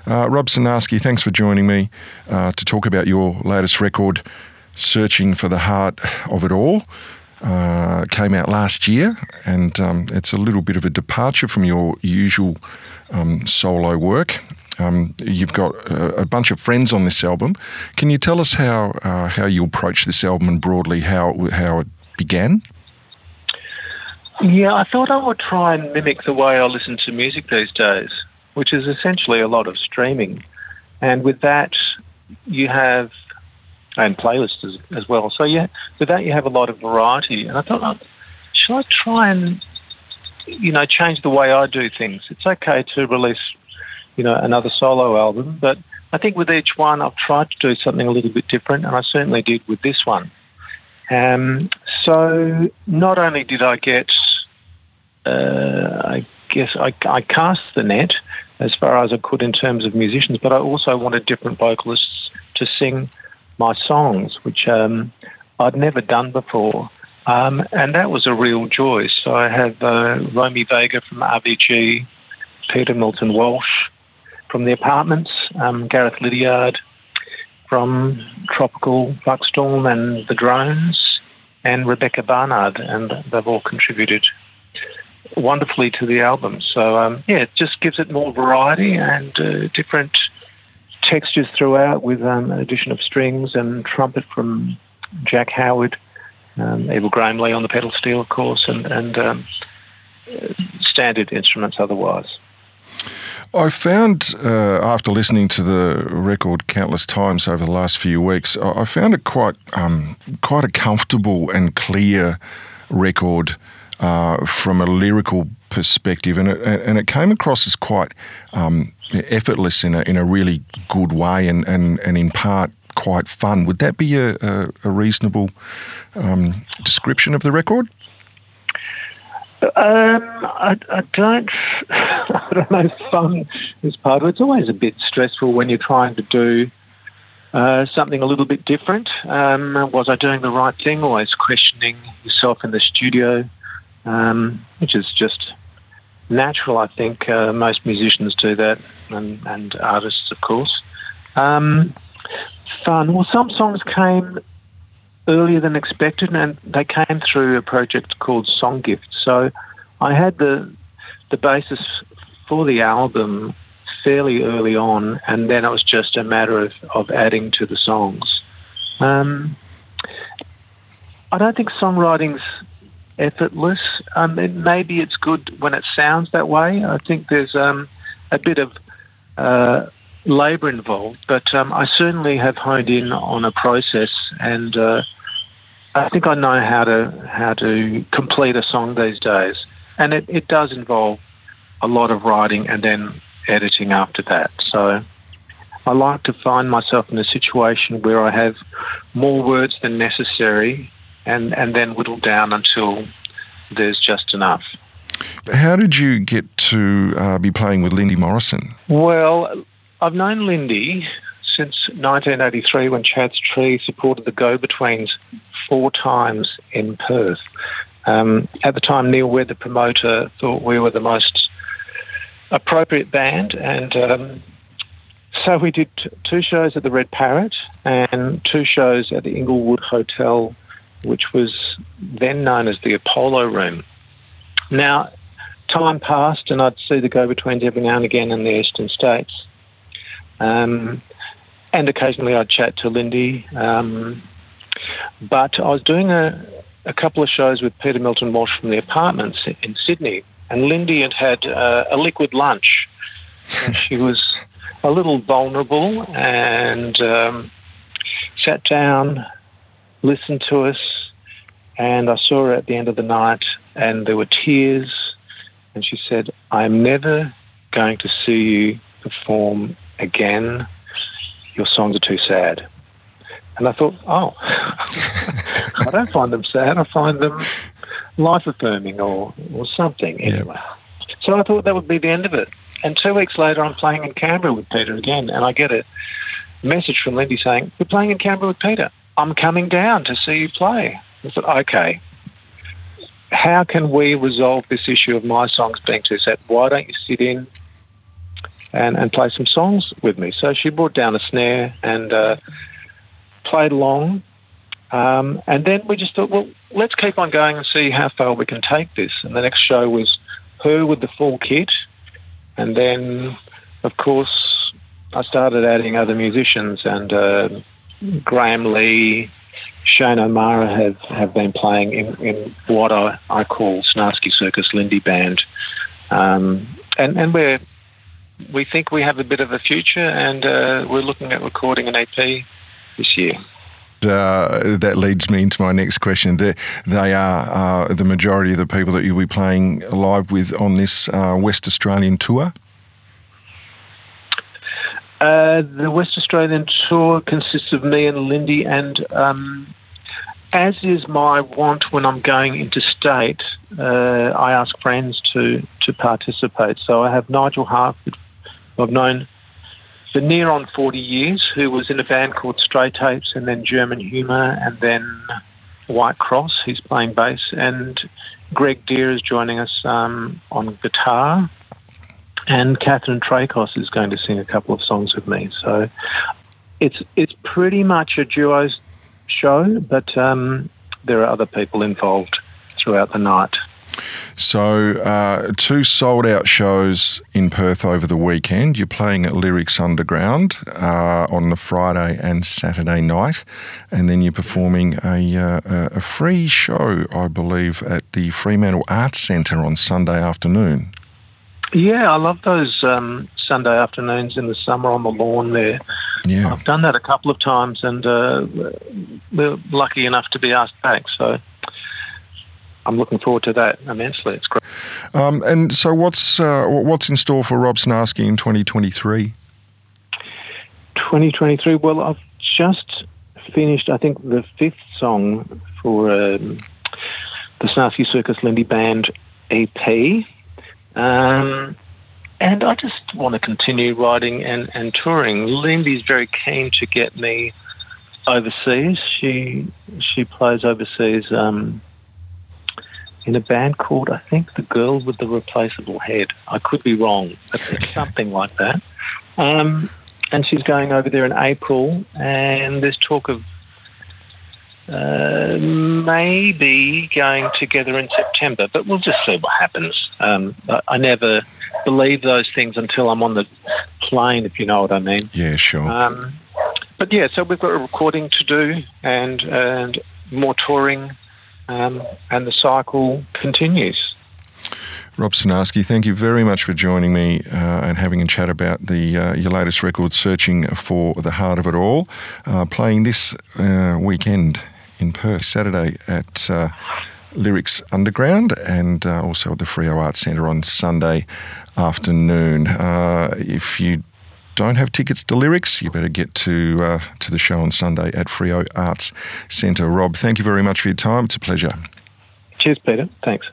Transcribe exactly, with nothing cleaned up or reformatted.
Uh, Rob Synarski, thanks for joining me uh, to talk about your latest record, Searching for the Heart of It All. Uh, came out last year, and um, it's a little bit of a departure from your usual um, solo work. Um, you've got a, a bunch of friends on this album. Can you tell us how uh, how you approached this album and broadly how how it began? Yeah, I thought I would try and mimic the way I listen to music these days, which is essentially a lot of streaming. And with that, you have, and playlists as, as well. So yeah, with that you have a lot of variety. And I thought, oh, should I try and, you know, change the way I do things? It's okay to release, you know, another solo album, but I think with each one I've tried to do something a little bit different, and I certainly did with this one. Um, so not only did I get, uh, I guess I, I cast the net as far as I could in terms of musicians, but I also wanted different vocalists to sing my songs, which um, I'd never done before. Um, and that was a real joy. So I have uh, Romy Vega from R B G, Peter Milton Walsh from The Apartments, um, Gareth Lydiard from Tropical Buckstorm and The Drones, and Rebecca Barnard, and they've all contributed wonderfully to the album. So, um, yeah, it just gives it more variety and uh, different textures throughout, with um, an addition of strings and trumpet from Jack Howard, um, Evil Grahamley on the pedal steel, of course, and, and um, standard instruments otherwise. I found, uh, after listening to the record countless times over the last few weeks, I found it quite um, quite a comfortable and clear record uh, from a lyrical perspective, and it, and it came across as quite um, effortless in a in a really good way, and, and, and in part quite fun. Would that be a, a, a reasonable um, description of the record? Um, I, I don't. I don't know. Fun is part of it. It's always a bit stressful when you're trying to do uh, something a little bit different. Um, was I doing the right thing? Always questioning yourself in the studio, um, which is just natural. I think uh, most musicians do that, and, and artists, of course. Um, fun. Well, some songs came earlier than expected, and they came through a project called Song Gift. So I had the the basis for the album fairly early on, and then it was just a matter of, of adding to the songs. Um, I don't think songwriting's effortless. Um, it, maybe it's good when it sounds that way. I think there's um, a bit of uh, labour involved, but um, I certainly have honed in on a process, and uh, I think I know how to how to complete a song these days. And it, it does involve a lot of writing and then editing after that. So I like to find myself in a situation where I have more words than necessary, and, and then whittle down until there's just enough. How did you get to uh, be playing with Lindy Morrison? Well, I've known Lindy since nineteen eighty-three, when Chad's Tree supported the Go-Betweens four times in Perth. Um, at the time, Neil Webb, the promoter, thought we were the most appropriate band, and um, so we did t- two shows at the Red Parrot and two shows at the Inglewood Hotel, which was then known as the Apollo Room. Now, time passed, and I'd see the Go-Betweens every now and again in the eastern states. Um, and occasionally I'd chat to Lindy. Um, but I was doing a, a couple of shows with Peter Milton Walsh from The Apartments in Sydney, and Lindy had had uh, a liquid lunch. And she was a little vulnerable, and um, sat down, listened to us, and I saw her at the end of the night, and there were tears, and she said, "I'm never going to see you perform again. Your songs are too sad." And I thought, oh, I don't find them sad. I find them life-affirming or, or something, anyway. Yeah. So I thought that would be the end of it. And two weeks later, I'm playing in Canberra with Peter again, and I get a message from Lindy saying, "We're playing in Canberra with Peter. I'm coming down to see you play." I thought, okay, how can we resolve this issue of my songs being too sad? Why don't you sit in, and, and play some songs with me. So she brought down a snare and uh, played along. Um, and then we just thought, well, let's keep on going and see how far we can take this. And the next show was her with the full kit. And then, of course, I started adding other musicians, and uh, Graham Lee, Shane O'Mara have, have been playing in, in what I, I call Snarsky Circus Lindy Band. Um, and and we're, we think we have a bit of a future, and uh, we're looking at recording an E P this year. Uh, that leads me into my next question. They, they are uh, the majority of the people that you'll be playing live with on this uh, West Australian tour? Uh, the West Australian tour consists of me and Lindy, and um, as is my want when I'm going interstate, uh, I ask friends to, to participate. So I have Nigel Harford, who I've known for near on forty years, who was in a band called Stray Tapes, and then German Humour, and then White Cross. He's playing bass, and Greg Deere is joining us um, on guitar. And Catherine Tracos is going to sing a couple of songs with me. So it's it's pretty much a duo show, but um, there are other people involved throughout the night. So uh, two sold-out shows in Perth over the weekend. You're playing at Lyrics Underground uh, on the Friday and Saturday night, and then you're performing a, uh, a free show, I believe, at the Fremantle Arts Centre on Sunday afternoon. Yeah, I love those um, Sunday afternoons in the summer on the lawn there. Yeah. I've done that a couple of times, and uh, we're lucky enough to be asked back. So I'm looking forward to that immensely. It's great. Um, and so what's uh, what's in store for Rob Snarsky in twenty twenty-three? twenty twenty-three, well, I've just finished, I think, the fifth song for um, the Snarsky Circus Lindy Band E P. Um, and I just want to continue writing and, and touring. Lindy's very keen to get me overseas. She she plays overseas um, in a band called, I think, The Girl with the Replaceable Head. I could be wrong, but it's something like that. Um, and she's going over there in April, and there's talk of Uh, maybe going together in September, but we'll just see what happens. Um, I, I never believe those things until I'm on the plane, if you know what I mean. Yeah, sure. Um, but yeah, so we've got a recording to do, and and more touring, um, and the cycle continues. Rob Snarsky, thank you very much for joining me uh, and having a chat about the uh, your latest record, Searching for the Heart of It All, uh, playing this uh, weekend in Perth, Saturday at uh, Lyrics Underground, and uh, also at the Freo Arts Centre on Sunday afternoon. Uh, if you don't have tickets to Lyrics, you better get to uh, to the show on Sunday at Freo Arts Centre. Rob, thank you very much for your time. It's a pleasure. Cheers, Peter. Thanks.